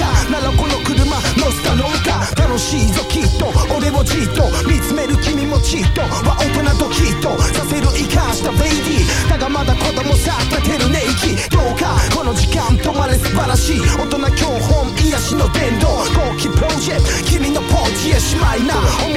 かならこの車乗せたのか。楽しいぞきっと俺をじっと見つめる君もちっとは大人ときっとさせる生かしたベイビーだがまだ子供さ立てる寝息どうかこの時間止まれ素晴らしい大人教本癒しの伝道後期プロジェクト君のポーチへしまいな